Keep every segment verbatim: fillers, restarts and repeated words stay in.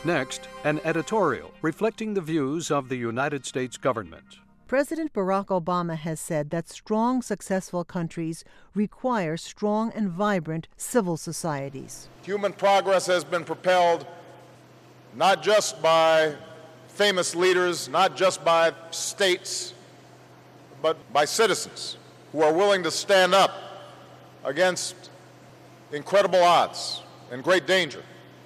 Next, an editorial reflecting the views of the United States government. President Barack Obama has said that strong, successful countries require strong and vibrant civil societies. Human progress has been propelled not just by famous leaders, not just by states, but by citizens who are willing to stand up against incredible odds and great danger,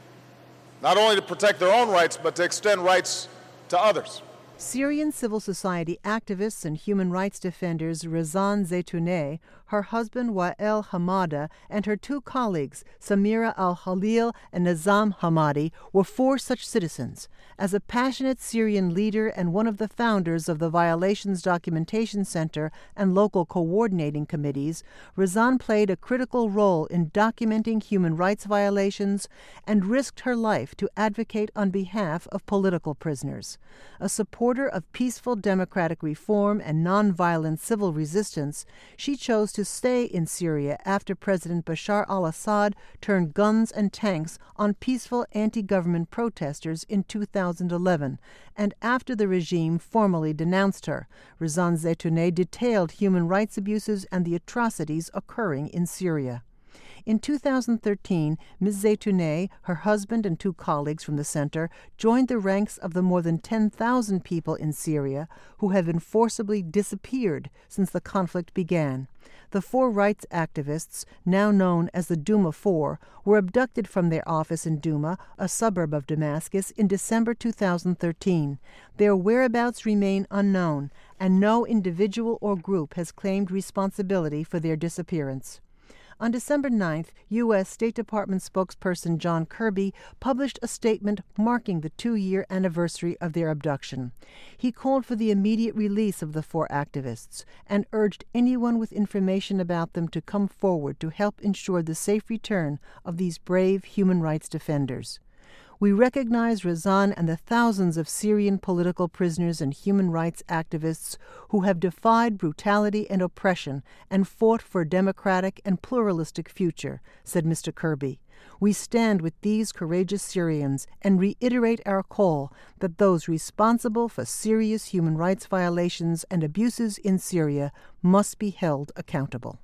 not only to protect their own rights, but to extend rights to others. Syrian civil society activists and human rights defenders Razan Zaitouneh, her husband Wael Hamada, and her two colleagues Samira al-Khalil and Nazam Hamadi were four such citizens. As a passionate Syrian leader and one of the founders of the Violations Documentation Center and local coordinating committees, Razan played a critical role in documenting human rights violations and risked her life to advocate on behalf of political prisoners. A supporter of peaceful democratic reform and nonviolent civil resistance, she chose to stay in Syria after President Bashar al-Assad turned guns and tanks on peaceful anti-government protesters in two thousand eleven, and after the regime formally denounced her. Razan Zaitouneh detailed human rights abuses and the atrocities occurring in Syria. In two thousand thirteen, Miz Zaitouneh, her husband, and two colleagues from the center joined the ranks of the more than ten thousand people in Syria who have been forcibly disappeared since the conflict began. The four rights activists, now known as the Duma Four, were abducted from their office in Duma, a suburb of Damascus, in December two thousand thirteen. Their whereabouts remain unknown, and no individual or group has claimed responsibility for their disappearance. On December ninth, U S State Department spokesperson John Kirby published a statement marking the two-year anniversary of their abduction. He called for the immediate release of the four activists and urged anyone with information about them to come forward to help ensure the safe return of these brave human rights defenders. We recognize Razan and the thousands of Syrian political prisoners and human rights activists who have defied brutality and oppression and fought for a democratic and pluralistic future, said Mister Kirby. We stand with these courageous Syrians and reiterate our call that those responsible for serious human rights violations and abuses in Syria must be held accountable.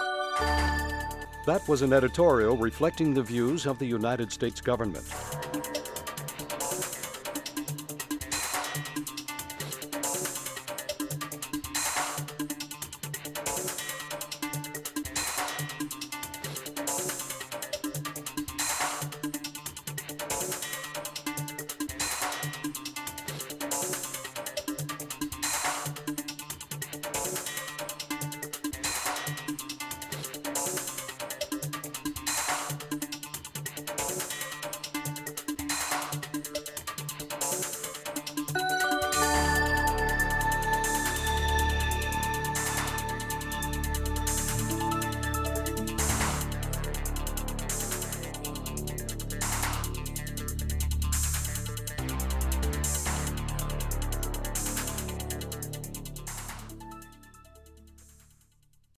That was an editorial reflecting the views of the United States government.